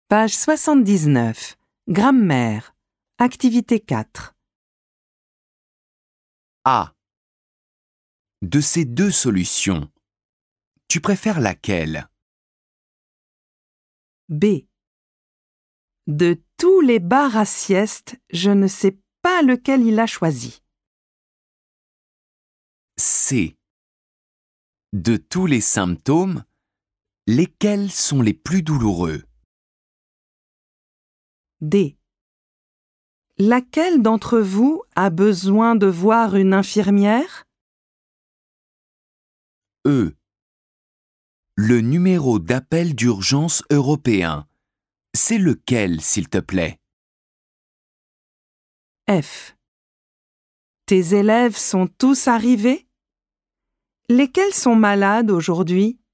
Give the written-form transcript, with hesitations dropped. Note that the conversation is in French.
Page 79. Grammaire. Activité 4. A. De ces deux solutions, tu préfères laquelle? B. De tous les bars à sieste, je ne sais pas lequel il a choisi. C. De tous les symptômes, lesquels sont les plus douloureux? D. Laquelle d'entre vous a besoin de voir une infirmière? E. Le numéro d'appel d'urgence européen, c'est lequel, s'il te plaît? F. Tes élèves sont tous arrivés? Lesquels sont malades aujourd'hui?